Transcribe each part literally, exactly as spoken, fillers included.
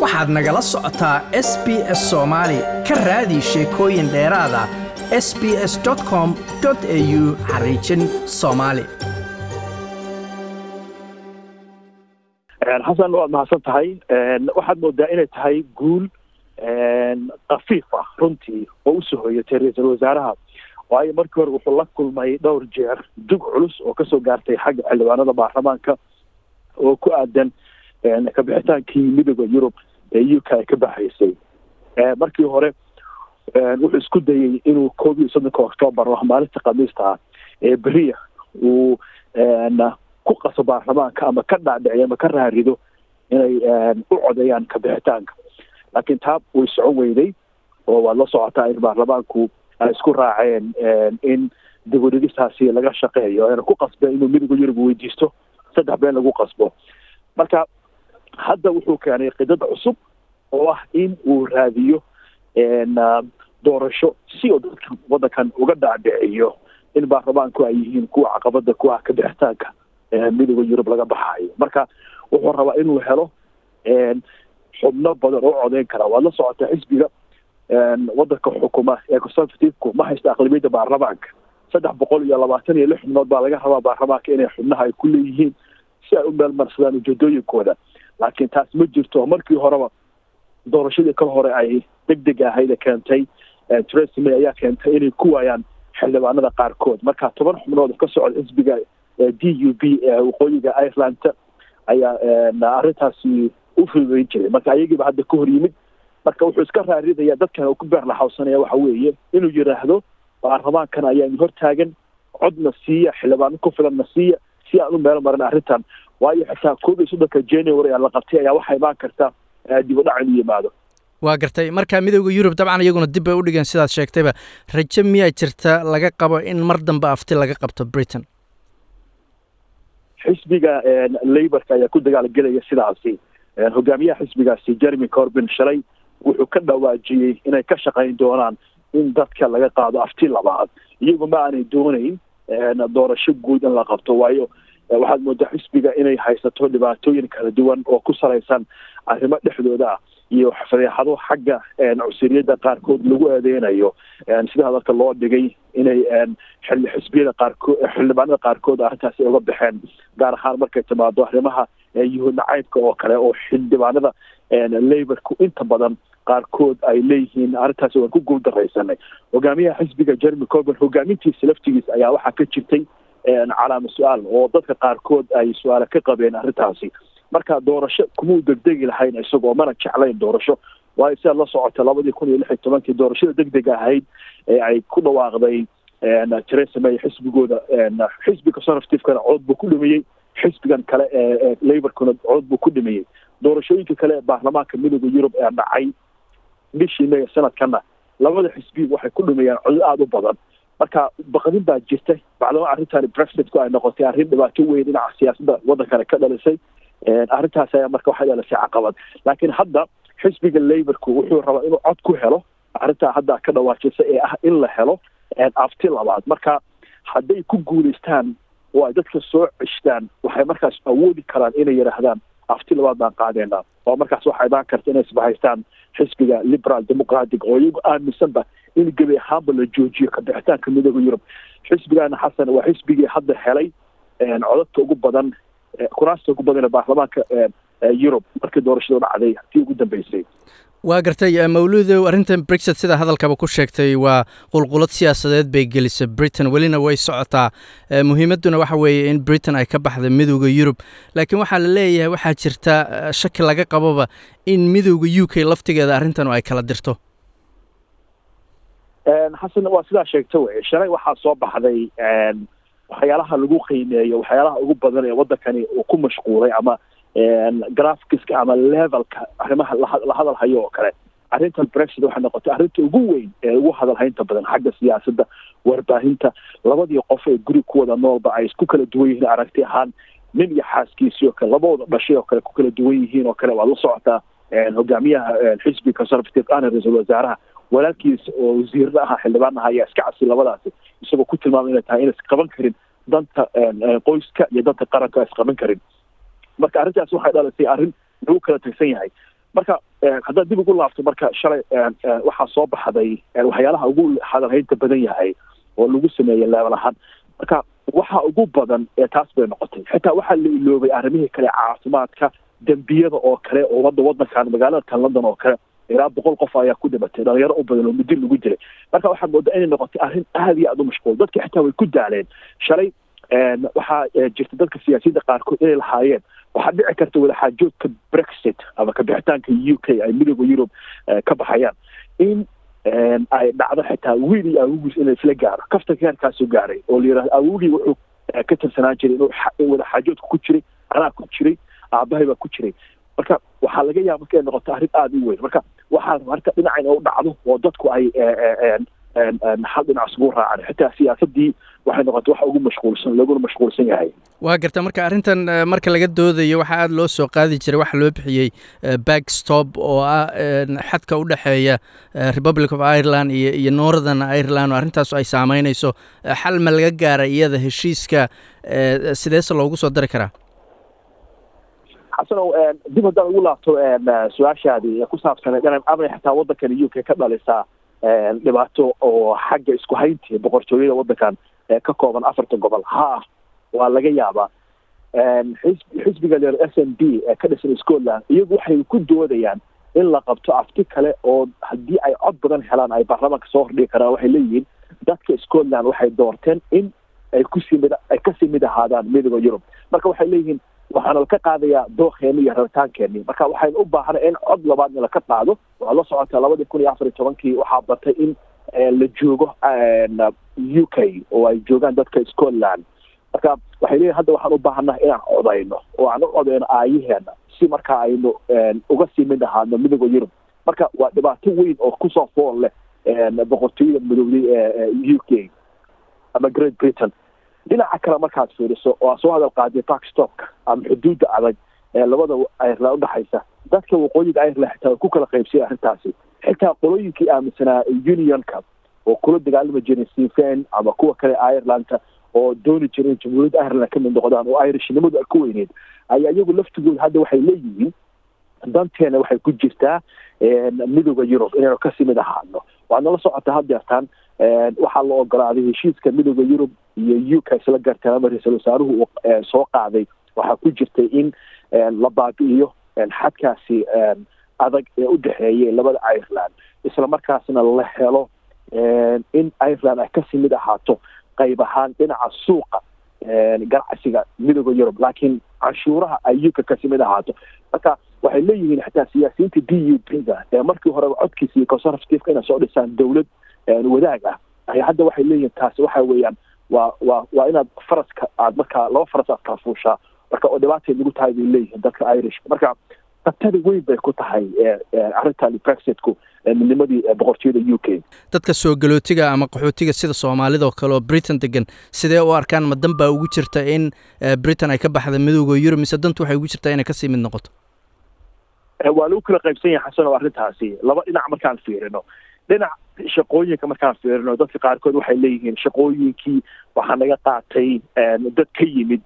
waxaad nagala socotaa S B S Soomaali ka raadi sheekooyin dheeraad ah s b s dot com dot a u xariijin Soomaali. xasan waad mahadsan tahay waxaad moodaa inay tahay guul qafiif ah runtii oo u soo hoyatay ra'iisul wasaaraha waayo markii hore wuxuu la kulmay dhowr jeer dug culus oo kasoo gaartay xagga xildhibaanada baarlamaanka oo ku aadan ka bixitaankii midowda Yurub ee U K ka baxaysay markii hore wuxuu isku dayay inuu koob iyo soddonka Oktoobar oo maalinta Khamiista ah ee beriya uu ku qaso baarlamaanka ama ka dhaadhiciyo ama ka raarido inay u codayaan ka bixitaanka laakiin taab way socon weyday oo waa la socotaa in baarlamaanku ay isku raaceen in dibadhigistaasi laga shaqeeyo ayna ku qasbeen inuu midowda Yurub weydiisto saddex been lagu qasbo marka hadda wuxuu keenay qidada cusub oo ah in uu raadiyo doorasho si uu dadka wadankan uga dhaadhiciyo in baarlamaanku ay yihiin kuwa caqabada ku ah ka bixitaanka midowda Yurub laga baxayo marka wuxuu rabaa inuu helo xubno badan oo codeyn kara waa la socota xisbiga wadanka xukuma ee conservative-ku ma haysta aqlabiyada baarlamaanka saddex boqol iyo labaatan iyo lix xubnood baa laga rabaa baarlamaanka inay xubnaha ay ku leeyihiin si ay u meelmarsadaan ujeedooyinkooda laakiin taas ma jirto markii horeba doorashadii kala hore ay degdeg ahayd keentay Theresa May ayaa keentay inay ku waayaan xildhibaanada qaarkood marka toban xubnood ka socda xisbiga D U B ee waqooyiga Ireland ayaa arrintaasi u fududeyn jiray marka ayagiiba hadda ka hor yimid marka wuxuu iska raaridayaa dadkan uu ku beer la xawsanaya waxa weeye inuu yiraahdo baarlamaankan ayaa hor taagan codna siiya xildhibaan ku filanna siiya si aan u meel marin arrintan waayo xitaa koob iyo soddonka January la qabtay ayaa waxay baan kartaa dib u dhac inuu yimaado waa gartay marka midowga Yurub dabcan iyaguna dib ay u dhigeen sidaad sheegtayba rajo miyaa jirta laga qabo in mar dambe afti laga qabto Britain xisbiga Labour ayaa ku dagaalgelaya sidaasi hogaamiyaha xisbigaasi Jeremy Corbyn shalay wuxuu ka dhawaajiyay inay ka shaqeyn doonaan in dadka laga qaado afti labaad iyagu ma aanay doonayn doorasho guud in la qabto waayo waxaad moodaa xisbiga inay haysato dhibaatooyin kala duwan oo ku salaysan arrimo dhexdooda ah iyo fadeexado xagga cusuriyada qaarkood lagu aadeynayo sida hadalka loo dhigay inay xilli xisbiyada qaarkood xildhibaanada qaarkood arrintaasi uga baxeen gaar ahaan markay timaado arrimaha yuhuud nacaybka oo kale oo xildhibaanada Labour-ku inta badan qaarkood ay leeyihiin arrintaasi waan ku guuldaraysanay hogaamiyaha xisbiga Jeremy Corbyn hogaamintiisa laftigiisa ayaa waxaa ka jirtay calaama su-aal oo dadka qaarkood ay su-aalo ka qabeen arrintaasi marka doorasho kuma u degdegi lahayn isagoo mana jeclayn doorasho waayo sidaad la socota labadii kun iyo lix iyo tobankii doorashada degdega ahayd ee ay ku dhawaaqday Theresa May xisbigooda xisbiga conservative-kana cod buu ku dhimiyey xisbigan kale ee Labour-kuna cod buu ku dhimiyey doorashooyinka kale ee baarlamaanka midowda Yurub ee dhacay bishii May sanadkana labada xisbi waxay ku dhimiyeen cod aad u badan marka baqadin baa jirtay bacdama arrintan Brexit-ku ay noqotay arrin dhibaato weyn dhinaca siyaasadda waddankana ka dhalisay arrintaas ayaa marka waxay dhalisay caqabad laakiin hadda xisbiga Labour-ku wuxuu rabaa inuu cod ku helo arrintaa hadda ka dhawaajisay ee ah in la helo afti labaad marka hadday ku guulaystaan oo ay dadka soo ceshtaan waxay markaas awoodi karaan inay yiraahdaan afti labaad baan qaadeynaa oo markaas waxay baan kartaa inay isbahaystaan xisbiga Liberal Democratic oo iyagu aaminsanba in gabi ahaanba la joojiyo ka bixitaanka midowda Yurub xisbigana xasan waa xisbigii hadda helay codadka ugu badan kuraasta ugu badan ee baarlamaanka Yurub markii doorashada dhacday tii ugu dambeysay waa gartay mawluudow arrintan Brexit sida hadalkaba ku sheegtay waa qulqulad siyaasadeed bay gelisay Britain welina way socotaa muhiimaduna waxa weeye in Britain ay ka baxdo midowga Yurub laakiin waxaa la leeyahay waxaa jirta shaki laga qababa in midowga U K laftigeeda arrintan ay kala dirto xasan waa sidaa sheegtay way shalay waxaa soo baxday waxyaalaha lagu qiimeeyo waxyaalaha ugu badan ee wadankani uu ku mashquulay ama graphics ama levelka arrimaha la hadal hayo oo kale arrintan Brexit waxay noqotay arrinta ugu weyn ee ugu hadal haynta badan xagga siyaasadda warbaahinta labadii qof ee guri ku wada noolba ay isku kala duwan yihiin aragti ahaan nin iyo xaaskiisii oo kale labadooda dhashay oo kale ku kala duwan yihiin oo kale waa la socotaa hogaamiyaha xisbiga conservative ana ra'iisul wasaaraha walaalkiis oo wasiirada ahaa xildhibaan ahaa ayaa iska casay labadaasi isagoo ku tilmaamay inay tahay inay isqaban karin danta qoyska iyo danta qaranka is qaban karin marka arrintaas waxay dhalisay arrin lagu kala tagsan yahay marka haddaad dib ugu laabto marka shalay waxaa soo baxday waxyaalaha ugu hadalhaynta badan yahay oo lagu sameeyey leebel ahaan marka waxa ugu badan ee taas bay noqotay xitaa waxaa la iloobay arrimihii kale caafimaadka dembiyada oo kale oo wadda waddankan magaalada tan london oo kale ilaa boqol qof ayaa ku dhimatay dhalinyaro u badan oo muddo lagu jiray marka waxaad moodaa inay noqotay arrin aad iyo aad u mashquul dadka xitaa way ku daaleen shalay waxaa jirta dadka siyaasiyadda qaarkood inay lahaayeen waxaa dhici karta wadaxaajoodka brexit ama kabixitaanka u k ay midooda yurub ka baxayaan in ay dhacdo xitaa wiil iyo awowgiis inay isla gaaro kaftanka heerkaasuu gaaray oo la yidhahdo awowgii wuxuu ka tirsanaan jiray inuu wadaxaajoodka ku jiray anaa ku jiray aabahay baa ku jiray marka waxaa laga yaaba marka ay noqoto arrin aada u weyn marka waxaa marka dhinaca in u dhacdo oo dadku ay hal dhinac isugu raacaan xitaa siyaasaddii waxay noqotay wax ugu mashquulsan laguna mashquulsan yahay waa garta marka arrintan marka laga doodayo waxaa aada loo soo qaadi jiray waxa loo bixiyey backstop oo ah xadka u dhexeeya republic of ireland iyo iyo northern ireland oo arrintaas ay saameynayso xal ma laga gaara iyada heshiiska sideese loogu soo dari karaa xasanow dib haddaan ugu laabto su-aashaadii ku saabsaneed inay amay xitaa waddankan u k ka dhalisaa dhibaato oo xagga isku hayntii boqortooyada waddankan ka kooban afarta gobol ha waa laga yaabaa xisbiga leer s n d ee ka dhisan scotland iyagu waxay ku doodayaan in la qabto afti kale oo haddii ay cod badan helaan ay baarlamaanka soo hordhigi karaan waxay leeyihiin dadka scotland waxay doorteen in ay kusii mid ay kasii mid ahaadaan midooda yurub marka waxay leeyihiin waxaana ka qaadayaa dookeeni iyo rabitaankeenii marka waxaynu u baahanay in cod labaadna laka qaado waa la socotaa labadii kun iyo afar iyo tobankii waxaa batay in la joogo u k oo ay joogaan dadka scotland marka waxay leeyihin hadda waxaan u baahannahay inaan codayno oo aan u codayno aayaheena si marka aynu uga sii mid ahaano midooda yurub marka waa dhibaato weyn oo kusoo fool leh boqortooyada midowday ee u k ama great britain dhinaca kale markaad fiiriso oo soo hadal qaaday backstopka ama xuduudda adag ee labada ireland udhexaysa dadka waqooyiga ireland xitaa way ku kala qaybsiyay arrintaasi xitaa qolooyinkii aaminsanaa unionka oo kula dagaalami jiray sifen ama kuwa kale irelanda oo dooni jiray jamhuuriyadda ireland ka mid noqdaan oo irishnimadu ay ku weyneed ayaa iyagu laftigooda hadda waxay leeyihiin danteena waxay ku jirtaa midooda yurub inaynu kasii mid ahaano waadna la socotaa haddeertaan waxaa la ogolaaday heshiiska midooda yurub iyo u k isla garteen ama ra-iisul wasaaruhu uu soo qaaday waxaa ku jirtay in la baabi'iyo xadkaasi adag ee u dhexeeyay labada ireland isla markaasna la helo in ireland ay kasii mid ahaato qayb ahaan dhinaca suuqa ganacsiga midooda yurub laakiin canshuuraha ay u k kasii mid ahaato marka waxay leeyihiin xitaa siyaasiyiinta d u p da ee markii horeba codkiisa iyo conservativeka inay soo dhisaan dawlad wadaag ah ayaa hadda waxay leeyihiin taasi waxa weeyaan waa waa waa inaad faraska aad markaa laba faras aad kala fuushaa marka oo dhibaatay nagu tahay bay leeyihiin dadka irish marka qabtada weyn bay ku tahay arrintan brexitku midnimadii boqortooyada u k dadka soo galootiga ama qaxootiga sida soomaalida oo kale oo britain degan sidee u arkaan ma dan baa ugu jirta in britain ay ka baxda midooda yurub mise dantu waxay ugu jirtaa inay kasii mid noqoto waa lagu kala qaybsan yahay xasan oo arrintaasi laba dhinac markaan fiirino dhinac shaqooyinka markaan fiirino dadka qaarkood waxay leeyihiin shaqooyinkii waxaa naga qaatay dad ka yimid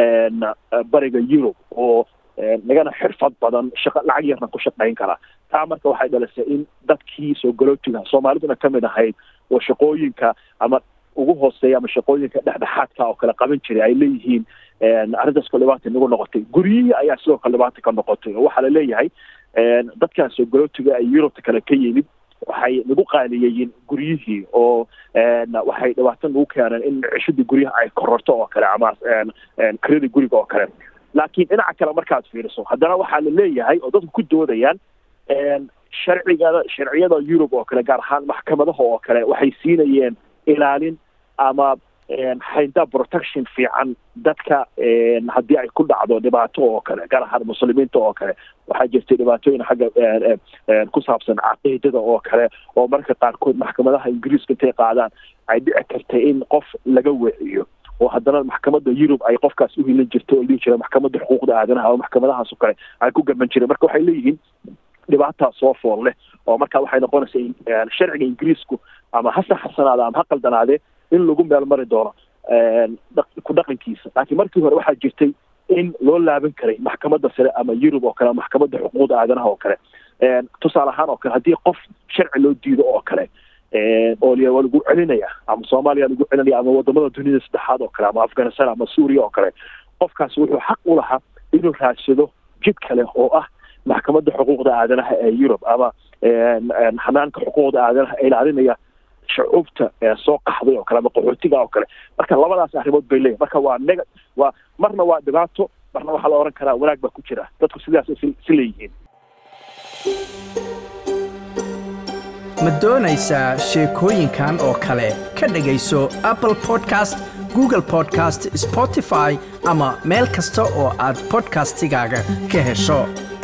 bariga yurub oo nagana xirfad badan shaqa lacag yarna ku shaqayn kara taa marka waxay dhalisay in dadkii soo galootiga soomaaliduna kamid ahayd oo shaqooyinka ama ugu hooseeya ama shaqooyinka dhexdhexaadka oo kale qaban jiray ay leeyihiin arrintaas koo dhibaata nagu noqotay guryihii ayaa sidoo kale dhibaata ka noqotay oo waxaa la leeyahay dadkan soo galootiga ay yurubta kale ka yimid waxay nagu qaaliyeeyeen guryihii oo waxay dhibaato nagu keeneen in cishadii guryaha ay kororto oo kale ama kirada guriga oo kale laakiin dhinaca kale markaad fiiriso haddana waxaa la leeyahay oo dadku ku doodayaan sharcigada sharciyada yurub oo kale gaar ahaan maxkamadaha oo kale waxay siinayeen ilaalin ama haynta protection fiican dadka haddii ay ku dhacdo dhibaato oo kale gaar ahaan muslimiinta oo kale waxaa jirtay dhibaatooyin xagga ku saabsan caqiidada oo kale oo marka qaarkood maxkamadaha ingiriiska intay qaadaan ay dhici kartay in qof laga weeciyo oo haddana maxkamadda yurub ay qofkaas u hilan jirto oo dhihi jira maxkamadda xuquuqda aadanaha oo maxkamadahaas oo kale ay ku gaban jireen marka waxay leeyihiin dhibaataa soo fool leh oo marka waxay noqonaysaa sharciga ingiriisku ama ha saxsanaade ama ha qaldanaade in lagu meel mari doono ku dhaqankiisa laakiin markii hore waxaa jirtay in loo laaban karay maxkamadda sare ama Yurub oo kale maxkamadda xuquuqda aadanaha oo kale tusaale ahaan oo kale haddii qof sharci loo diido oo kale oo waa lagu celinaya ama Soomaaliya lagu celinaya ama wadamada dunida saddexaad oo kale ama Afghanistan ama Suuriya oo kale qofkaas wuxuu xaq u lahaa inuu raadsado jid kale oo ah maxkamadda xuquuqda aadanaha ee Yurub ama xanaanka xuquuqda aadanaha ee ilaalinaya shucuubta soo qaxday oo kale ama qaxootiga oo kale marka labadaas arrimood bay leeyihiin marka waa nega waa marna waa dhibaato marna waxaa la oran karaa wanaag baa ku jira dadku sidaas si leeyihiin ma doonaysaa sheekooyinkan oo kale ka dhegayso Apple Podcast Google Podcast Spotify ama meel kasta oo aad podcastigaaga ka hesho